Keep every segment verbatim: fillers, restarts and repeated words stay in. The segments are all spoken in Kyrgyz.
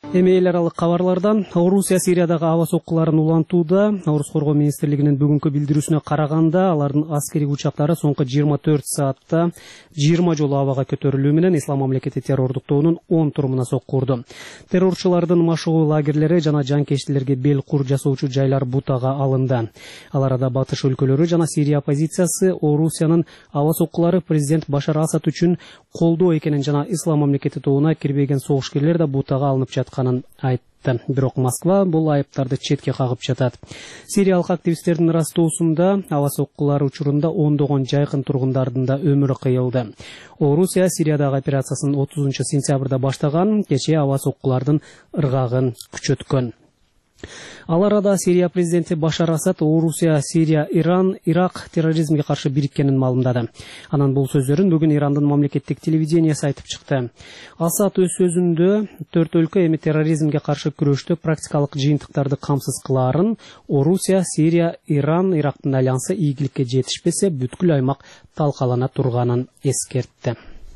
Эми эл аралык кабарлардан Орусия Сириядагы аба соккуларын улантууда. Орус коргоо министрлигинин бүгүнкү билдирүүсүнө караганда, алардын аскери учактары соңку жыйырма төрт саатта жыйырма жолу абага көтөрүлүү менен Ислам мамлекети террордуктоонун он турумуна сокку урду. Террорчулардын машыгуу лагерлери жана жанкечтилерге бел кур жасоочу жайлар бутага алынды. Ал арада батыш өлкөлөрү жана Сирия оппозициясы Орусиянын аба соккулары президент Башар Асад үчүн колдоо экенин жана Ислам мамлекети тобуна кирбеген согушкерлер да бутага алынып жатканын айтты. Бирок Москва бул айыптарды четке кагып жатат. Сириялык активисттердин ырастоосунда аба соккулары учурунда ондогон жайкын тургундардын да өмүрү кыйылды. Орусия Сириядагы операциясын отузунчу сентябрда баштаган, кечээ аба соккулардын ыргагын күчөткөн. Ал арада Сирия президенти Башар Асад Орусия, Сирия, Иран, Ирак терроризмге каршы бириккенин маалымдады. Анан бул сөздөрүн бүгүн Ирандын мамлекеттик телевидениясы айтып чыкты. Асад өз сөзүндө төрт өлкө эми терроризмге каршы күрөштө практикалык жыйынтыктарды камсыз кылаарын, Орусия, Сирия, Иран, Ирактын альянсы ийгиликке жетишпесе бүткүл аймак талкалана турганын эскертти.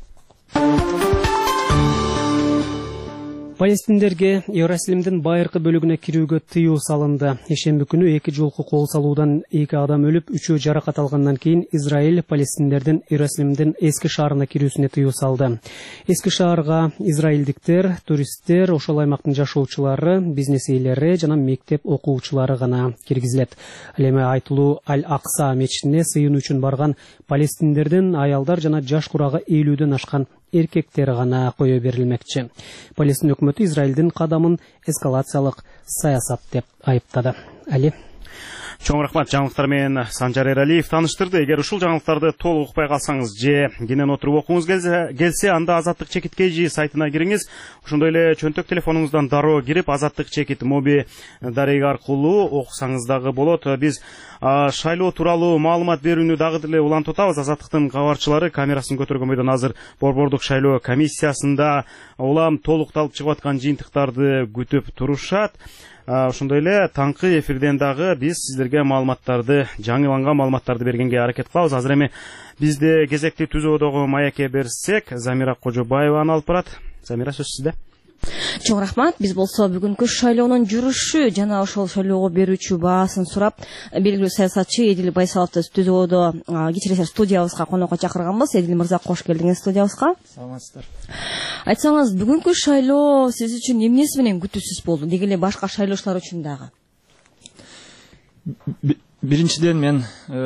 Палестиндерге Иерусалимдин байыркы бөлүгүнө кирүүгө тыюу салынды. Ишемби күнү эки жолку кол салуудан эки адам өлүп, үчөө жаракат алгандан кийин Израиль палестиндердин Иерусалимдин эски шаарына кирүүсүнө тыюу салды. Эски шаарга израилдиктер, туристтер, ошол аймактын жашоочулары, бизнес ээлери жана мектеп окуучулары гана киргизилет. Ал эми айтылуу Аль-Акса мечитине сыйынуу үчүн барган палестиндердин аялдар жана жаш курагы элүүдөн ашкан эркектер гана кое берилмекчи. Палестин өкмөтү Израилдин кадамын эскалациялык саясат деп айыптады. Али. Чоң рахмат, жаңылыктар менен Санжар Эралиев тааныштырды. Эгер ушул жаңылыктарды толук укпай калсаңыз же кенен отуруп окуңуз келсе, анда Азаттык чекит kg сайтына кириңиз. Ошондой эле чөнтөк телефонуңуздан дароо кирип Азаттык чекит моби дареги аркылуу окусаңыз дагы болот. Биз шайлоо тууралуу маалымат берүүнү дагы деле улантып атабыз. Азаттыктын кабарчылары камерасын көтөргөн бойдон азыр Борбордук шайлоо комиссиясында улам толукталып чыгып аткан жыйынтыктарды күтүп турушат. Ошондой эле таңкы эфирден дагы биз сиздерге маалыматтарды, жаңыланган маалыматтарды бергенге аракет кылабыз. Азыр эми бизде кезекти түзөөдөгү маекке берсек, Замира Кожобаеваны алып барат. Замира, сөз сизде. Чоң рахмат. Биз болсо бүгүнкү шайлоонун жүрүшү жана ошол шайлоого берүүчү баасын сурап, белгилүү саясатчы Эдил Байсаловду түзөөдө кичире студиябызга конокко чакырганбыз. Эдил мырза, кош келдиңиз студиябызга. Саламатсыздар. Айтсаңыз, бүгүнкү шайлоо сиз үчүн эмнеси менен күтүүсүз болду? Деги эле башка шайлоочулар үчүн дагы. Биринчиден мен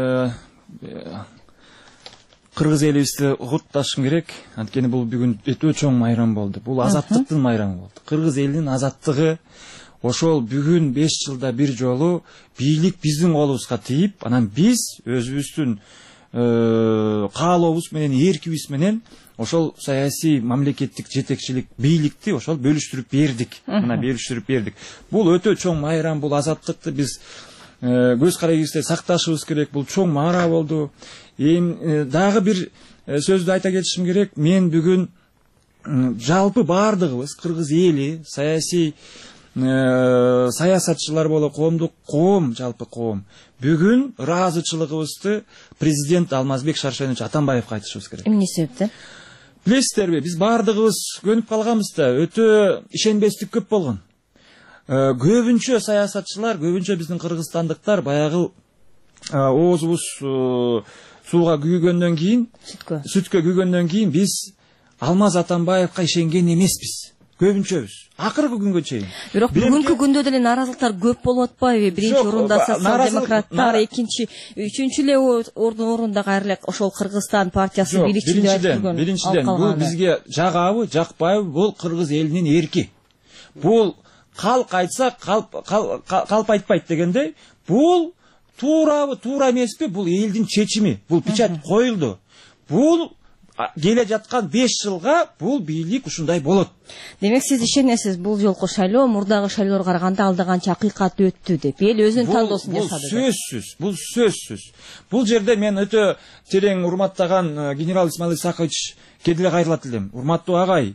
кыргыз элибизди кутташым керек. Анткени бул бүгүн өтө чоң майрам болду. Бул азаттыктын майрамы болду. Кыргыз элинин азаттыгы ошол бүгүн беш жылда бир жолу бийлик биздин колубузга тийип, анан биз өзүбүздүн каалообуз менен, эркибиз менен ошол саясий мамлекеттик жетекчилик бийликти ошол бөлүштүрүп бердик. Мына бөлүштүрүп бердик. Бул өтө чоң майрам, бул азаттыкты биз көз карайыбызда сакташыбыз керек. Бул чоң мара болду. Эми дагы бир сөздү айта кетишим керек. Мен бүгүн жалпы бардыгыбыз кыргыз эли, саясий саясатчылар боло, коомдук коом, жалпы коом бүгүн ыраазычылыгыбызды президент Алмазбек Шаршенович Атамбаевге айтышыбыз керек. Эмне себептен? Билесиздерби, биз бардыгыбыз көнүп калганбыз да, өтө ишенбестик көп болгон. Көбүнчө саясатчылар, көбүнчө биздин кыргызстандыктар баягы оозубуз сууга күйгөндөн кийин, сүткө сүткө күйгөндөн кийин биз Алмаз Атамбаевга ишенген эмеспиз. Көбүнчөбүз. Акыркы күнгө чейин. Бирок бүгүнкү күндө деле наразылыктар көп болуп атпайбы? Биринчи орунда социал-демократтар, экинчи, үчүнчү эле орунда кайра ошол Кыргызстан партиясы бийликчилери айтылган. Биринчиден, бул бизге жагабы, жакпайбы, бул кыргыз элинин эрки. Бул калк айтса, калп айтпайт дегендей, бул туурабы, туура эмеспи, бул элдин чечими. Бул печать коюлду. Бул келе жаткан беш жылга бул бийлик ушундай болот. Демек сиз ишенесиз, бул жолку шайлоо мурдагы шайлоого караганда алда канча акыйкат өттү деп. Эл өзүнүн тандоосун жасады. Бул сөзсүз, бул сөзсүз. Бул жерде мен өтө терең урматтаган генерал Исмаил Исакович кедиле кайрылат элем. Урматтуу агай,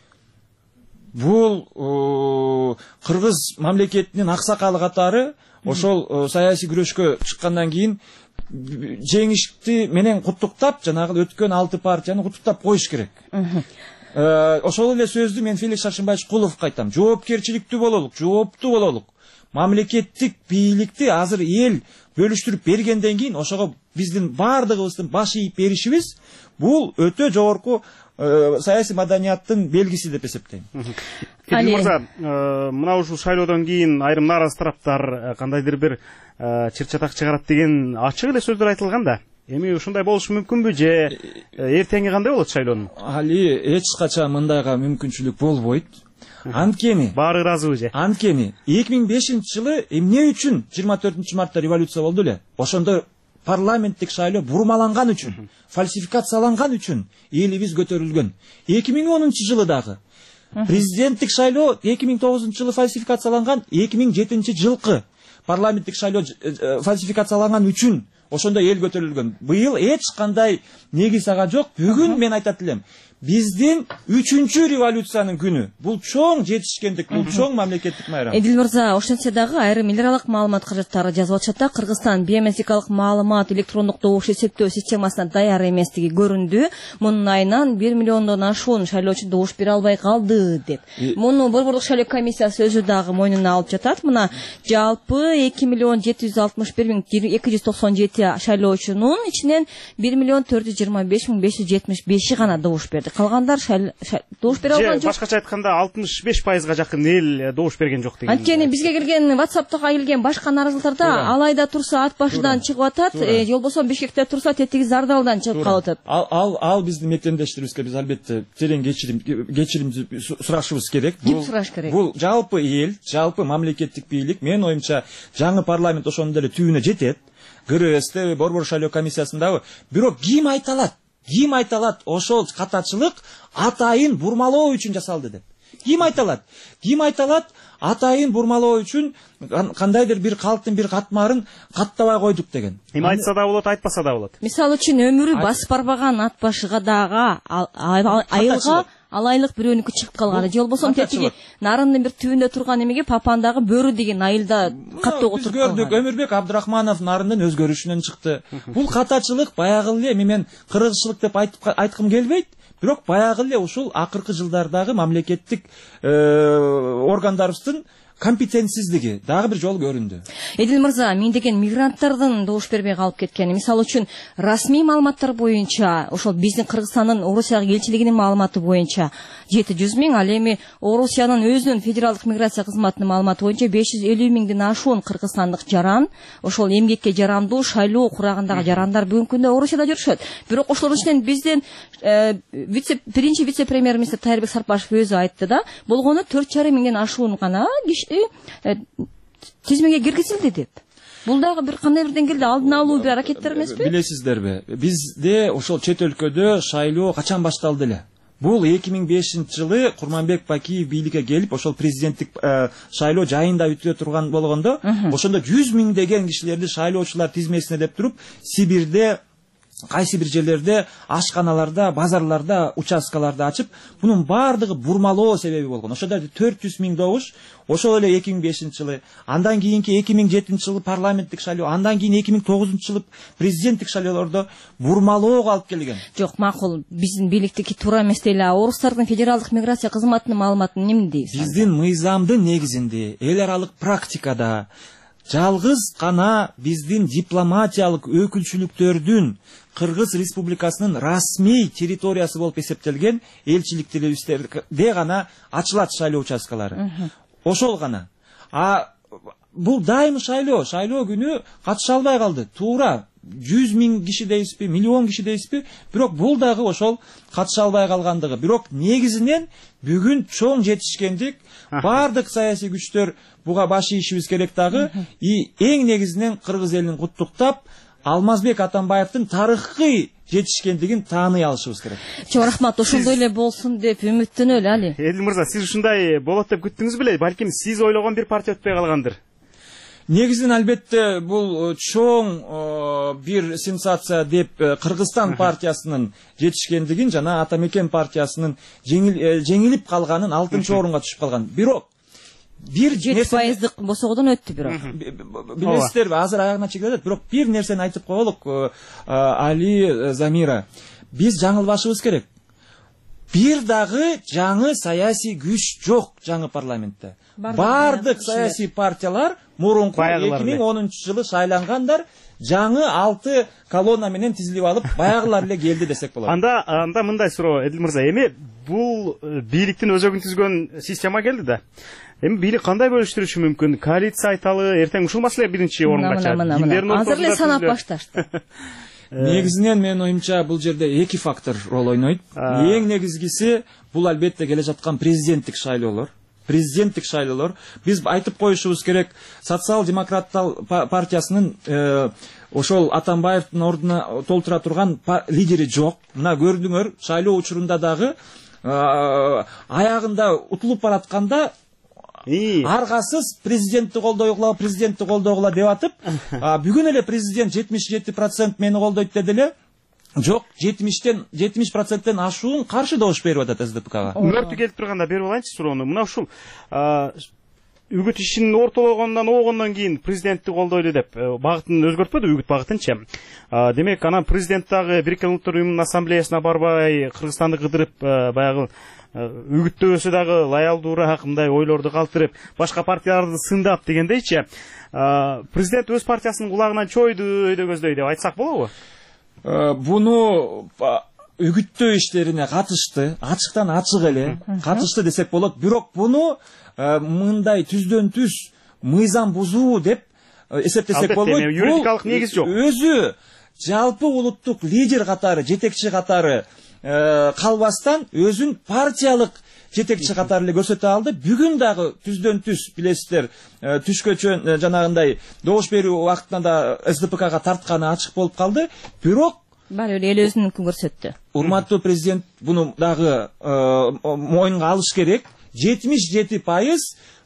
бул кыргыз мамлекетинин аксакалы катары ошол саясий күрөшкө чыккандан кийин жеңишти менен куттуктап, жанагы өткөн алты партияны куттуктап коюш керек. ошол эле сөздү мен Феликс Шаршымбаевич Куловго айтам. Жоопкерчиликтүү бололук, жооптуу бололук. Мамлекеттик бийликти азыр эл бөлүштүрүп бергенден кийин ошого биздин бардыгыбыздын баш ийип беришибиз бул өтө жогорку саясий маданияттын белгиси деп эсептейм. Али мырза, мына ушул шайлоодон кийин айрым нааразы тараптар кандайдыр бир чыр чатак чыгарат деген ачык эле сөздөр айтылган да. Эми ушундай болушу мүмкүнбү же эртеңи кандай болот шайлоонун? Али эч качан мындайга мүмкүнчүлүк болбойт. Анткени баары ыраазыбы же? Анткени эки миң бешинчи жылы эмне үчүн жыйырма төртүнчү мартта революция болду эле? Ошондо парламенттик шайлоо бурмаланган үчүн, фальсификацияланган үчүн элибиз көтөрүлгөн. эки миң онунчу жылы дагы президенттик шайлоо эки миң тогузунчу жылы фальсификацияланган, эки миң жетинчи жылкы парламенттик шайлоо фальсификацияланган үчүн ошондо эл көтөрүлгөн. Быйыл эч кандай негиз ага жок. Бүгүн мен айтат элем, биздин үчүнчү революциянын күнү. Бул чоң жетишкендик, бул чоң мамлекеттик майрам. Эдил мырза, ошентсе дагы айрым эл аралык маалымат каражаттары жазып атышат. Кыргызстан биометрикалык маалымат электрондук добуш эсептөө системасына даяр эместиги көрүндү. Мунун айынан бир миллиондон ашуун шайлоочу добуш бере албай калды деп. Муну Борбордук шайлоо комиссиясы өзү дагы мойнуна алып жатат. Мына жалпы эки миллион жети жүз алтымыш бир миң эки жүз токсон жети шайлоочунун ичинен бир миллион төрт жүз жыйырма беш миң беш жүз жетимиш беши гана добуш берди. Калгандар добуш бере алган жок. Башкача айтканда алтымыш беш пайызга жакын эл добуш берген жок деген. Анткени бизге келген WhatsApp'тага келген башка наразылыктарда алайда турса ат башыдан чыгып атат, же болбосо Бишкекте турса тетиги Зардалдан чыгып калып атат. Ал ал ал биздин мектептештерибизге биз албетте терең кечирим кечирим сурашыбыз керек. Бул сураш керек. Бул жалпы эл, жалпы мамлекеттик бийлик, менин оюмча жаңы парламент ошондой эле түбүнө жетет. ГРСте, Борбор шайлоо комиссиясындагы. Бирок ким айта алат? Ким айта алат ошол катачылык атайын бурмалоо үчүн жасалды деп? Ким айта алат? Ким айта алат атайын бурмалоо үчүн кандайдыр бир калктын бир катмарын каттабай койдук деген? Эми айтса да болот, айтпаса да болот. Мисалы үчүн өмүрү басып барбаган ат башыга дагы айылга алайлык бирөөнүкү чыгып калган. Же болбосо тетиги нарындын бир түбүндө турган эмеге папандагы бөрү деген айылда каттуу отуруп калган. Биз көрдүк, Өмүрбек Абдрахманов нарындын өзгөрүшүнөн чыкты. Бул катачылык баягы эле мен кыргызчылык деп айткым келбейт. Бирок баягы эле ушул акыркы жылдардагы мамлекеттик органдарыбыздын компетенсиздиги дагы бир жолу көрүндү. Эдил мырза, миңдеген мигранттардын добуш бербей калып кеткени, мисалы үчүн расмий маалыматтар боюнча, ошол биздин Кыргызстандын Орусияга элчилигинин маалыматы боюнча жети жүз миң, ал эми Орусиянын өзүнүн федералдык миграция кызматынын маалыматы боюнча беш жүз элүү миңден ашуун кыргызстандык жаран, ошол эмгекке жарандуу шайлоо курагындагы жарандар бүгүнкү күндө Орусияда жүрүшөт. Бирок ошолордун ичинен биздин вице биринчи вице-премьер-министр Тайырбек Сарпашев өзү айтты да, болгону төрт жарым миңден ашуун гана тизмеге киргизилди деп. Бул дагы бир кандай бир деңгээлде алдын алуу бир аракеттер эмеспи? Билесиздерби, бизде ошол чет өлкөдө шайлоо качан башталды эле? Бул эки миң бешинчи жылы Курманбек Бакиев бийликке келип, ошол президенттик шайлоо жайында өтө турган болгондо, ошондо жүз миңдеген кишилерди шайлоочулар тизмесине деп туруп, Сибирде, кайсы бир жерлерде, ашканаларда, базарларда, участкаларда ачып, бунун бардыгы бурмалоо себеби болгон. Ошондо төрт жүз миң добуш, ошол эле эки миң бешинчи жылы, андан кийинки эки миң жетинчи жылы парламенттик шайлоо, андан кийин эки миң тогузунчу жылы президенттик шайлоолордо бурмалоого алып келген. Жок, макул, биздин бийликтики туура эмес эле. Орустардын федералдык миграция кызматынын маалыматын эмне дейсиз? Биздин мыйзамдын негизинде, эл аралык практикада жалгыз гана биздин дипломатиялык өкүлчүлүктөрдүн Кыргыз Республикасынын расмий территориясы болуп эсептелген элчиликтерде гана ачылат шайлоо участкалары. Ошол гана. А бул дайым шайлоо, шайлоо күнү катыша албай калды. Туура жүз миң киши дейсизби, миллион киши дейсизби, бирок бул дагы ошол катыша албай калгандыгы. Бирок негизинен бүгүн чоң жетишкендик, бардык саясий күчтөр буга баш ийишибиз керек дагы. И эң негизинен кыргыз элин куттуктап, Алмазбек Атамбаевдин тарыхый жетишкендигин тааный алышыбыз керек. Чоң рахмат, ошондой эле болсун деп үмүттөнөлү, Али. Эдил мырза, сиз ушундай болот деп күттүңүз беле? Балким сиз ойлогон бир партия өтпөй калгандыр. Негизинен албетте бул чоң бир сенсация деп Кыргызстан партиясынын жетишкендигин жана Атамекен партиясынын жеңилип калганын, алтынчы орунга түшүп калган. Бирок бир жети пайыздык босогодон өттү бирок. Билесиздерби, азыр аягына чыгып атат, бирок бир нерсени айтып коелук, Али, Замира. Биз жаңылбашыбыз керек. бир дагы жаңы саясий күч жок жаңы парламентте. Бардык саясий партиялар мурунку эки миң онунчу жылы шайлангандар, жаңы алты колонна менен тизилип алып, баягылар эле келди десек болот. Анда анда мындай суроо, Эдил мырза, эми бул бийликтин өзөгүн түзгөн система келди да. Эми бийлик кандай бөлүштүрүшү мүмкүн? Коалиция айталы, эртең ушул маселе биринчи орунга чыгат. Азыр эле санап башташты. Негизинен менин оюмча бул жерде эки фактор роль ойнойт. Эң негизгиси бул албетте келе жаткан президенттик шайлоолор. Президенттик шайлоолор. Биз айтып коюшубуз керек, социал-демократтар партиясынын ошол Атамбаевдин ордуна толтура турган лидери жок. Мына көрдүңөр, шайлоо учурунда дагы аягында утулуп баратканда аргасыз президентти колдойгула, президентти колдойгула деп атып, бүгүн эле президент жетимиш жети процент мени колдойт деди эле. Жок, жетимиштен жетимиш проценттен ашуун каршы добуш берип атат эс дэ пэ ка. Мөртү келип турганда берип алайынчы суроону. Мына ушул үгүт ишин ортологондон огондон кийин президентти колдойлу деп багытын өзгөртпөдү, үгүт багытынчы. Демек, анан президент дагы Бириккен Улуттар Уюмунун ассамблеясына барбай, Кыргызстанды кыдырып, баягы үгүттөөсү дагы лаялдуураак мындай ойлорду калтырып, башка партияларды сындап дегендейчи, президент өз партиясынын кулагына чойду өйдө көздөй деп айтсак болобу? Буну үгүттөө иштерине катышты, ачыктан ачык эле катышты десек болот. Бирок буну мындай түздөн түз мыйзам бузуу деп эсептесек болбойт. Юридикалык негиз жок. Өзү жалпы улуттук лидер катары, жетекчи катары калбастан өзүн партиялык жетекчи катары эле көрсөтө алды. Бүгүн дагы түздөн түз билесиздер, түшкөчө жанагындай добуш берүү убактында да эс дэ пэ кага тартканы ачык болуп калды. Бирок баары эл өзүнүнкүн көрсөттү. Урматтуу президент буну дагы моюнга алыш керек. жетимиш жети пайыз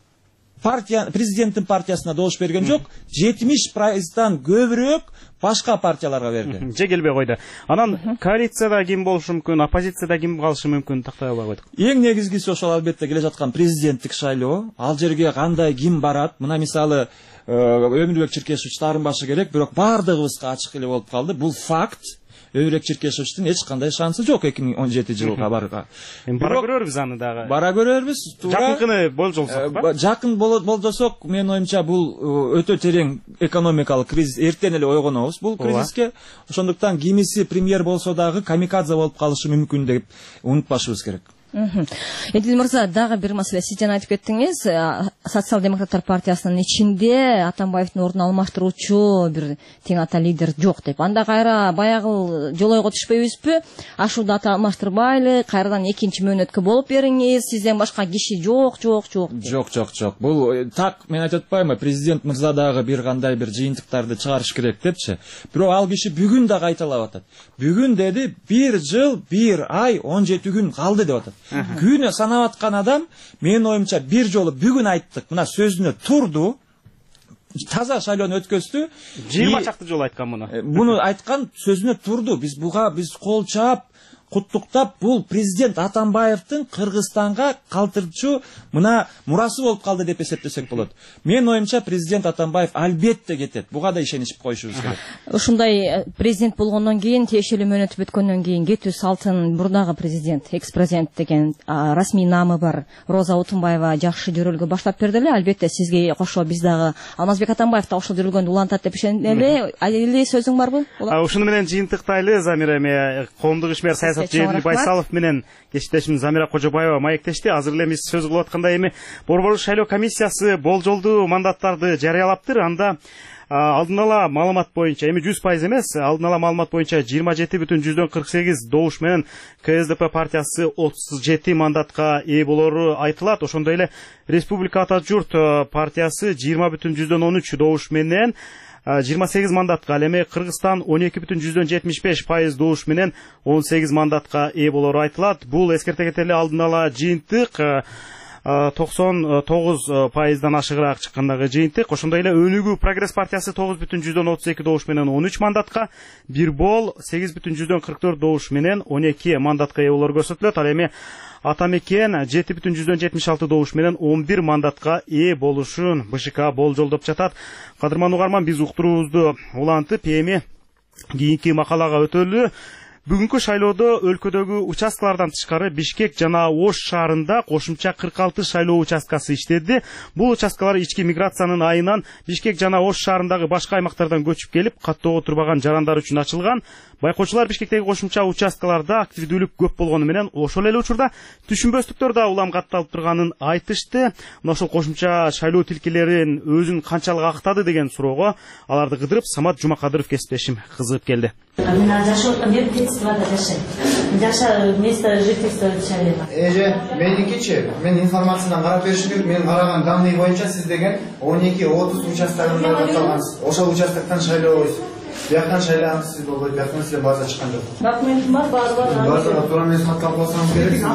партия президенттин партиясына добуш берген жок, жетимиш пайыздан көбүрөөк башка партияларга берди. Же келбей койду. Анан коалицияда ким болушу мүмкүн, оппозицияда ким калышы мүмкүн, тактай албай койдук. Эң негизгиси ошол албетте келе жаткан президенттик шайлоо. Ал жерге кандай ким барат? Мына мисалы Өмүрбек Черкешевич таарынбашы керек, бирок бардыгыбызга ачык эле болуп калды. Бул факт. Өмүрбек Черкешевичтин эч кандай шансы жок эки миң он жети жылга барга. Бара көрөрбүз аны дагы. Бара көрөрбүз. Жакынкыны болжолсок ба? Жакын болжосок, менин оюмча бул өтө терең экономикалык кризис, эртен эле ойгонобуз бул кризиске. Ошондуктан кимиси премьер болсо дагы камикадзе болуп калышы мүмкүн деп унутпашыбыз керек. Эдил мырза, дагы бир маселе, сиз жана айтып кеттиңиз, социал-демократтар партиясынын ичинде Атамбаевдин ордун алмаштыруучу бир тең ата лидер жок деп. Анда кайра баягы жолойго түшпөйбүзбү? Ашууда ата алмаштырбайлы, кайрадан экинчи мөөнөткө болуп бериңиз, сизден башка киши жок, жок, жок. Жок, жок, жок. Бул так мен айтып атпаймынбы, президент мырза дагы бир кандай бир жыйынтыктарды чыгарыш керек депчи. Бирок ал киши бүгүн дагы айталап атат. Бүгүн деди, бир жыл, бир ай, он жети күн калды деп атат. Күнү санап аткан адам, менин оюмча бир жолу бүгүн айттык, мына сөзүнө турду, таза шайлоону өткөздү. жыйырма чакты жолу айткан муну. Буну айткан, сөзүнө турду. Биз буга биз кол чаап, куттуктап, бул президент Атамбаевдин Кыргызстанга калтырчу мына мурасы болуп калды деп эсептесек болот. Менин оюмча президент Атамбаев албетте кетет. Буга да ишенип коюшубуз керек. Ушундай президент болгондон кийин, тиешелүү мөөнөтү бүткөндөн кийин кетүү салтын бурдагы президент, экс-президент деген расмий намы бар Роза Отунбаева жакшы жөрөлгө баштап берди эле. Албетте сизге кошо биз дагы Алмазбек Атамбаев да ошол жөрөлгөндү улантат деп ишенели. Айли сөзүң барбы? Ушуну менен жыйынтыктайлы, Замира эми коомдук ишмер саясат Эдил Байсалов менен кесиптешим Замира Кожобаева маектешти. Азыр эле биз сөз кылып аткандай эми Борбордук шайлоо комиссиясы болжолдуу мандаттарды жарыялаптыр. Анда алдын ала маалымат боюнча, эми жүз пайыз эмес, алдын ала маалымат боюнча жыйырма жети бүтүн жүздөн кырк сегиз добуш менен ка эс дэ пэ партиясы отуз жети мандатка ээ болору айтылат. Ошондой эле Республика Ата Журт партиясы жыйырма бүтүн жүздөн он үч добуш менен жыйырма сегиз мандатка, ал эми Кыргызстан он эки бүтүн жүздөн жетимиш беш пайыз добуш менен он сегиз мандатка ээ болору айтылат. Бул эскерте кетели алдын ала жыйынтык, токсон тогуз пайыздан ашыгыраак чыккандагы жыйынтык. Ошондой эле Өнүгүү Прогресс партиясы тогуз бүтүн жүздөн отуз эки добуш менен он үч мандатка, Бир бол сегиз бүтүн жүздөн кырк төрт добуш менен он эки мандатка ээ болору көрсөтүлөт. Ал эми Атамекен жети бүтүн жүздөн жетимиш алты добуш менен он бир мандатка ээ болушун бэ шэ ка болжолдоп жатат. Кадырман угарман, биз уктуруубузду улантып, эми кийинки макалага өтөлү. Бүгүнкү шайлоодо өлкөдөгү участкалардан тышкары Бишкек жана Ош шаарында кошумча кырк алты шайлоо участкасы иштеди. Бул участкалар ички миграциянын айынан Бишкек жана Ош шаарындагы башка аймактардан көчүп келип, каттоого турбаган жарандар үчүн ачылган. Байкоочулар Бишкектеги кошумча участкаларда активдүүлүк көп болгону менен ошол эле учурда түшүнбөстүктөр да улам катталып турганын айтышты. Мына ошол кошумча шайлоо тилкелерин өзүн канчалык актады деген суроого аларды кыдырып Самат Жумакадыров кесиптешим кызыгып келди. Мен жашап аткан жер Тетисовада жашайм. Жаша место жительства Чалема. Эже, меникичи, мен информациядан карап беришим керек. Мен караган данный боюнча сиз деген он эки отуз участкаларда катталгансыз. Ошол участкадан шайлоо койсуз. Бияктан шайланып сиз болбойт, бияктан сизден база чыккан жок. Документим бар, база бар. Базага туура эмес катталып калсаңыз керек, сиз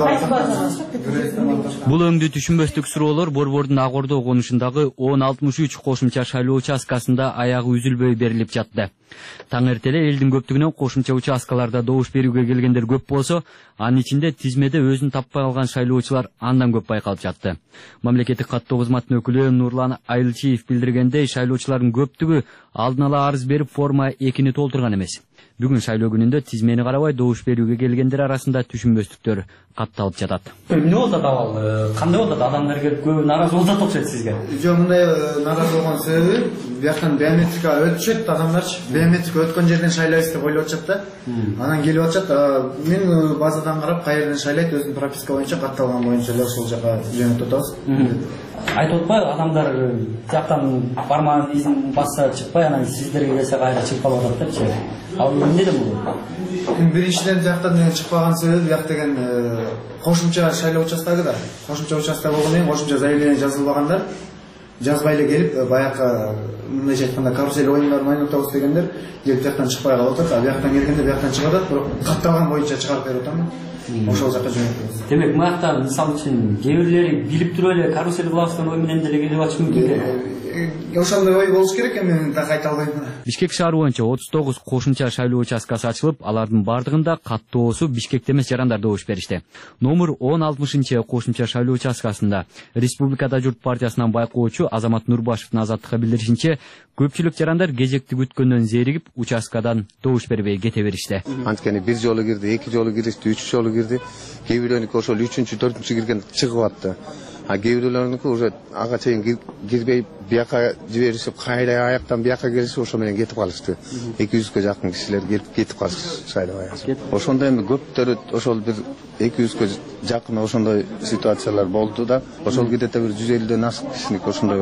базага. Бул өңдүү түшүнбөстүк суроолор Борбордун Ак Ордо конушундагы он алтымыш үч кошумча шайлоо участкасында аягы үзүлбөй берилип жатты. Таң эртеле элдин көптүгүнөн кошумча участкаларда добуш берүүгө келгендер көп болсо, анын ичинде тизмеде өзүн таппай калган шайлоочулар андан көп байкалып жатты. Мамлекеттик каттоо кызматынын өкүлү Нурлан Айылчиев билдиргендей, шайлоочулардын көптүгү алдын ала арыз берип форма экини толтурган эмес. Бүгүн шайлоо күнүндө тизмени карабай добуш берүүгө келгендер арасында түшүнбөстүктөр катталып жатат. Эмне болуп атат ал? Кандай болуп атат? Адамдар келип көбү нааразы болуп атат окшойт сизге. Жок, мындай нааразы болгон себеби бияктан биометрика өтүшөт адамдарчы. Биометрика өткөн жерден шайлайбыз деп ойлоп атышат да. Анан келип атышат. Мен базадан карап кайерден шайлайт, өзүнүн прописка боюнча катталган боюнча эле ошол жака жөнөтүп атабыз. Айтып атпайбы, адамдар жактан бармаган изин басса чыкпай, анан сиздерге келсе кайра чыгып калып атат депчи. Ал эмнеден болот? Биринчиден жактан чыкпаган себеби бияк деген кошумча шайлоо участогу да. Кошумча участок болгондон кийин кошумча заявление жазылбагандар жазбай эле келип, баягы мындайча айтканда карусель оюндарын ойнотобуз дегендер келип жактан чыкпай калып атат. А бияктан келгенде бияктан чыгып атат, бирок катталган боюнча чыгарып берип атам. Ошол жака жөнөтөбүз. Демек, мынакта мисалы үчүн кээ бирлери билип туруп эле карусель кылабыз деген ой менен деле келип атышы мүмкүн беле? Ошондой ой болуш керек, эми так айта албайм. Бишкек шаары боюнча отуз тогуз кошумча шайлоо участкасы ачылып, алардын бардыгында каттоосу Бишкекте эмес жарандар добуш беришти. Номер он алтымышынчы кошумча шайлоо участкасында Республикада журт партиясынан байкоочу Азамат Нурбашевдин Азаттыкка билдиришинче, көпчүлүк жарандар кезекти күткөндөн зеригип, участкадан добуш бербей кете беришти. Анткени бир жолу кирди, эки жолу киришти, үч жолу кирди. Кээ бирөөнүкү ошол үчүнчү, төртүнчү кирген чыгып атты. А кээ бирөөлөрүнүкү уже ага чейин кирбей бияка жиберишип, кайра аяктан бияка келишип, ошо менен кетип калышты. эки жүзгө жакын кишилер келип кетип калышты шайлабай. Ошондо эми көптөрү ошол бир эки жүзгө жакын ошондой ситуациялар болду да. Ошол кидете бир жүз элүүдөн ашык кишиники ошондой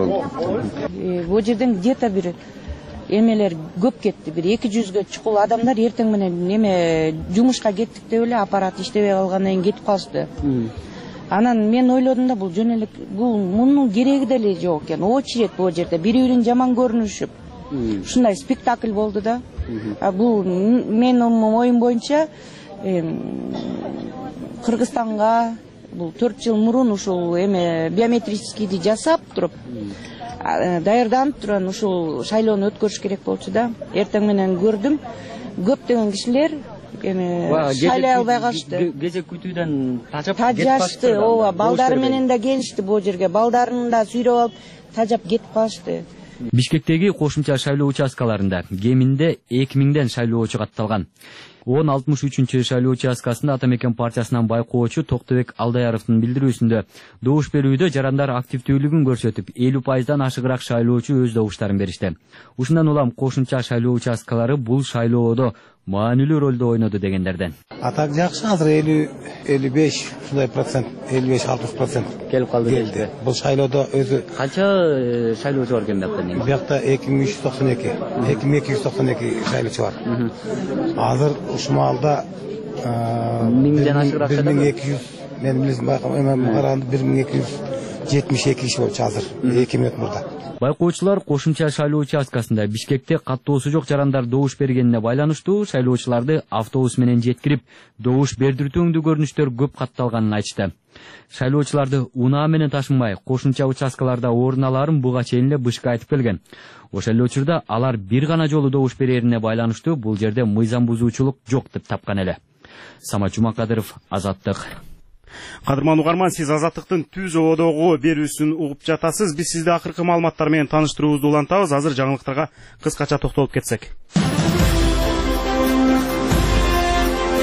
болду. Бул жерден где-то бир эмелер көп кетти. Бир эки жүзгө чукул адамдар эртең менен неме жумушка кеттик деп эле аппарат иштебей калгандан кийин кетип калышты. Анан мен ойлодум да, бул жөн эле бул мунун кереги деле жок экен. Очередь бул жерде бири-бирин жаман көрүнүшүп. Ушундай спектакль болду да. А бул менин оюм боюнча Кыргызстанга бул төрт жыл мурун ушул эме биометрическийди жасап туруп даярданып турган ушул шайлоону өткөрүш керек болчу да. Эртең менен көрдүм, көптөгөн кишилер эме шайлай албай калышты. Кезек күтүүдөн тажап кетип калышты. Ооба, балдары менен да келишти бул жерге. Балдарын да сүйрөп алып тажап кетип калышты. Бишкектеги кошумча шайлоо участкаларында кеминде эки миңден шайлоочу катталган. он алтымыш үчүнчү шайлоо участкасында Атамекен партиясынан байкоочу Токтобек Алдаяровдун билдирүүсүндө добуш берүүдө жарандар активдүүлүгүн көрсөтүп, элүү пайыздан ашыгыраак шайлоочу өз добуштарын беришти. Ушундан улам кошумча шайлоо участкалары бул шайлоодо маанилүү ролду ойноду дегендерден. А так жакшы, азыр элүү элүү беш ушундай процент, элүү беш алтымыш процент келип калды дейсизби? Бул шайлоодо өзү канча шайлоочу бар экен бияктан? Биякта эки миң үч жүз токсон эки, эки миң эки жүз токсон эки шайлоочу бар. Азыр ушул маалда миңден ашыгыраак бир миң эки жүз, мен билесим байкам караганда бир миң эки жүз жетимиш эки киши болчу азыр эки мүнөт мурда. Байкоочулар кошумча шайлоо участкасында Бишкекте каттоосу жок жарандар добуш бергенине байланыштуу шайлоочуларды автобус менен жеткирип, добуш бердиртүүңдүү көрүнүштөр көп катталганын айтышты. Шайлоочуларды унаа менен ташынбай, кошумча участкаларда орун аларын буга чейин эле бышка айтып келген. Ошол эле учурда алар бир гана жолу добуш берерине байланыштуу бул жерде мыйзам бузуучулук жок деп тапкан эле. Самат Жумакадыров, Азаттык. Кадырман угарман, сиз Азаттыктын түз ободогу берүүсүн угуп жатасыз. Биз сизди акыркы маалыматтар менен тааныштырууубузду улантабыз. Азыр жаңылыктарга кыскача токтолуп кетсек.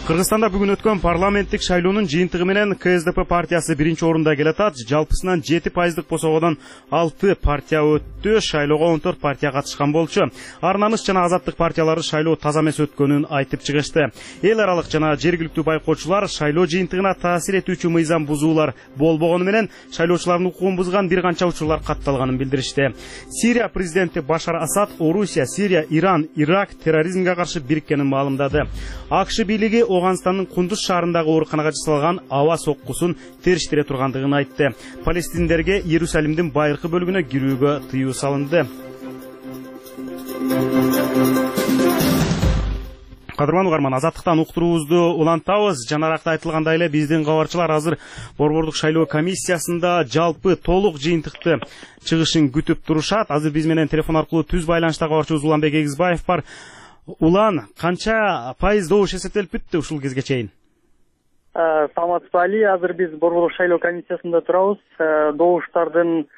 Кыргызстанда бүгүн өткөн парламенттик шайлоонун жыйынтыгы менен К С Д П партиясы биринчи орунда келатат. Жалпысынан жети пайыздык босогодон алты партия өттү. Шайлоого он төрт партия катышкан болчу. Арнамыш жана Азаттык партиялары шайлоо таза эмес өткөнүн айтып чыгышты. Эл аралык жана жергиликтүү байкоочулар шайлоо жыйынтыгына таасир этүүчү мыйзам бузуулар болбогону менен шайлоочулардын укугун бузган бир канча учурлар катталганын билдиришти. Сирия президенти Башар Асад Орусия, Сирия, Иран, Ирак терроризмге каршы бириккенин маалымдады. АКШ бийлиги Оганстандын Кундуз шаарындагы ооруканага жасалган аба соккусун териштире тургандыгын айтты. Палестиндерге Иерусалимдин байыркы бөлүгүнө кирүүгө тыюу салынды. Кадырман угарман, Азаттыктан уктуруубузду улантабыз. Жанаракта айтылгандай эле биздин кабарчылар азыр Борбордук шайлоо комиссиясында жалпы толук жыйынтыкты чыгышын күтүп турушат. Азыр биз менен телефон аркылуу түз байланышта кабарчыбыз Уланбек Эгизбаев бар. Улан, канча пайыз добуш эсептелип бүттү ушул кезге чейин? Саламатсызбы Али, азыр биз Борбордук шайлоо комиссиясында турабыз. Добуштардын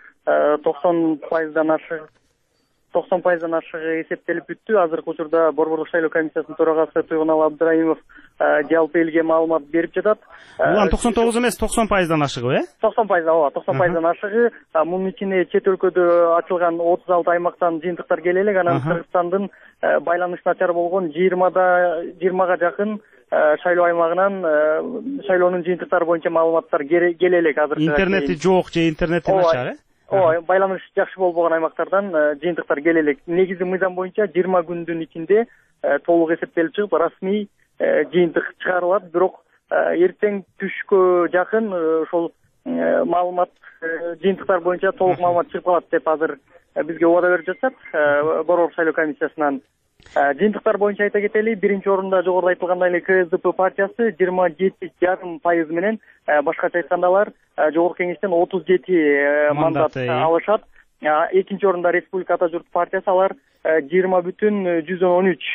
токсон пайыздан ашыгы токсон пайыздан ашыгы эсептелип бүттү. Азыркы учурда Борбордук шайлоо комиссиясынын төрагасы Туйгуналы Абдыраимов жалпы элге маалымат берип жатат. Улан токсон тогуз эмес, токсон пайыздан ашыгы, э? токсон пайыз, ооба, токсон пайыздан ашыгы. Мунун ичине чет өлкөдө ачылган отуз алты аймактан жыйынтыктар келе элек, анан Кыргызстандын байланыш начар болгон жыйырмада жыйырмага жакын шайлоо аймагынан шайлоонун жыйынтыктары боюнча маалыматтар келе элек азыр. Интернети жок же интернети начар, э? Ооба, байланыш жакшы болбогон аймактардан жыйынтыктар келе элек. Негизи мыйзам боюнча жыйырма күндүн ичинде толук эсептелип чыгып, расмий жыйынтык чыгарылат. Бирок эртең түшкө жакын ошол маалымат жыйынтыктар боюнча толук маалымат чыгып калат деп азыр бизге убада берип жатышат Борбордук шайлоо комиссиясынан. Жыйынтыктар боюнча айта кетели, биринчи орунда жогоруда айтылгандай эле К С Д П партиясы жыйырма жети жарым пайыз менен, башкача айтканда алар жогорку кеңештен отуз жети мандат алышат. Экинчи орунда Республика Ата журт партиясы, алар жыйырма бүтүн жүздөн он үч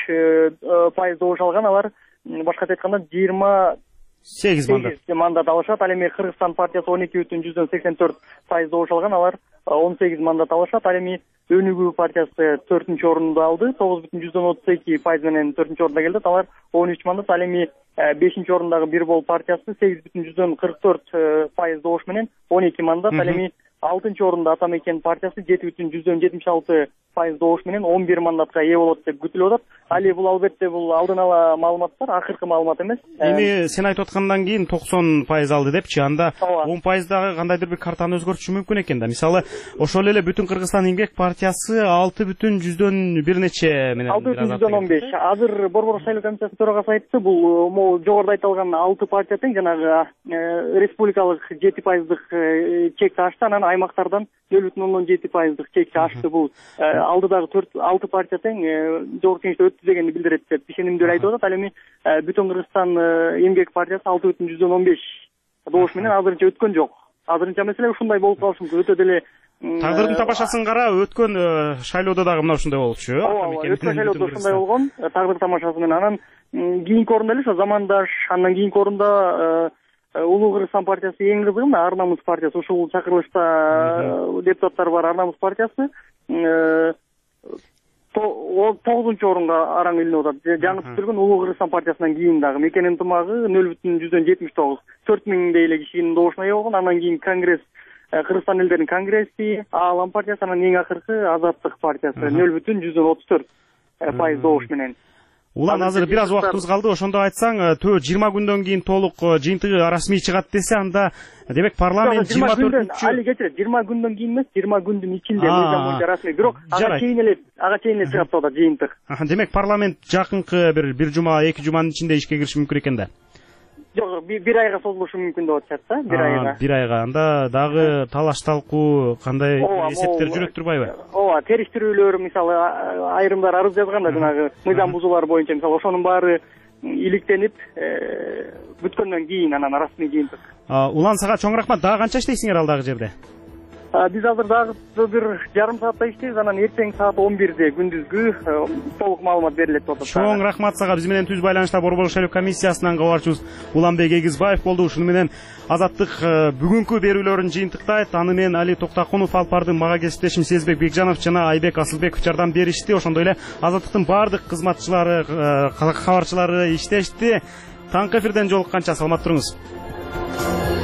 пайыз добуш алган, алар башкача айтканда жыйырма сегиз мандат алышат. Ал эми Кыргызстан партиясы он эки бүтүн жүздөн сексен төрт пайыз добуш алган, алар он сегиз мандат алышат. Ал эми Өнүгүү партиясы төртүнчү орунду алды, тогуз бүтүн жүздөн отуз эки пайыз менен төртүнчү орунда келди, алар он үч мандат. Ал эми бешинчи орундагы Бир Бол партиясы сегиз бүтүн жүздөн кырк төрт пайыз добуш менен он эки мандат. Ал эми алтынчы орунда Ата Мекен партиясы жети бүтүн жүздөн жетимиш алты пайыз добуш менен он бир мандатка ээ болот деп күтүлүп атат. Али бул албетте бул алдын ала маалыматтар, акыркы маалымат эмес. Эми сен айтып аткандан кийин токсон пайыз алды депчи, анда он пайыздагы кандайдыр бир картаны өзгөртүшү мүмкүн экен да. Мисалы, ошол эле Бүтүн Кыргызстан эмгек партиясы алты бүтүн жүздөн бир нече менен алты бүтүн жүздөн он беш. Азыр Борбордук шайлоо комиссиясынын төрагасы айтты, бул могу жогоруда айтылган алты партия тең жанагы республикалык жети пайыздык чекти ашты, анан аймактардан нөл бүтүн ондон жети пайыздык чекти ашты. Бул алдыдагы төрт алты партия тең жогорку кеңеште өттү дегенди билдирет деп ишенимдүү айтып атат. Ал эми Бүтүн Кыргызстан эмгек партиясы алты бүтүн жүздөн он беш добуш менен азырынча өткөн жок. Азырынча маселе ушундай болуп калышы мүмкүн. Өтө деле тагдырдын тамашасын кара, өткөн шайлоодо дагы мына ушундай болчу. Ооба, өткөн шайлоодо ушундай болгон. Тагдыр тамашасы менен анан кийинки орунда эле ошо замандаш, андан кийинки орунда Улуу Кыргызстан партиясы эң кызыгы мына Ар Намыс партиясы. Ушул чакырылышта депутаттар бар Ар Намыс партиясы тогузунчу орунга араң илинип атат. Жаңы түзүлгөн Улуу Кыргызстан партиясынан кийин дагы Мекен ынтымагы нөл бүтүн жүздөн жетимиш тогуз, төрт миңдей эле кишинин добушуна ээ болгон. Андан кийин Конгресс, Кыргызстан элдеринин конгресси, Аалам партиясы, анан эң акыркы Азаттык партиясы нөл бүтүн жүздөн отуз төрт пайыз добуш менен. Улан, азыр бир аз убактыбыз калды, ошондо айтсаң, жыйырма күндөн кийин толук жыйынтыгы расмий чыгат десе, анда демек парламент жыйырма төртүнчү али кечирет, жыйырма күндөн кийин эмес, жыйырма күндүн ичинде мыйзам боюнча расмий. Бирок ага чейин эле ага чейин эле чыгат да жыйынтык. Демек парламент жакынкы бир бир жума, эки жуманын ичинде ишке кириши мүмкүн экен да. Жок, бир айга созулушу мүмкүн деп атышат да, бир айга. Бир айга. Анда дагы талаш талкуу кандай эсептер жүрөт турбайбы? Ооба, териштирүүлөр, мисалы айрымдар арыз жазган да, жанагы мыйзам бузуулар боюнча, мисалы ошонун баары иликтенип, бүткөндөн кийин анан расмий жыйынтык. Улан, сага чоң рахмат. Дагы канча иштейсиңер ал дагы жерде? Биз азыр дагы бир жарым саатта иштейбиз, анан эртең саат он бирде күндүзгү толук маалымат берилет деп атат. Чоң рахмат сага. Биз менен түз байланышта Борбордук шайлоо комиссиясынан кабарчыбыз Уланбек Эгизбаев болду. Ушуну менен Азаттык бүгүнкү берүүлөрүн жыйынтыктайт. Аны менен Али Токтакунов алып барды, мага кесиптешим Сезбек Бекжанов жана Айбек Асылбеков жардам беришти. Ошондой эле Азаттыктын баардык кызматчылары, кабарчылары иштешти. таңкы эфирден жолукканча саламат туруңуз.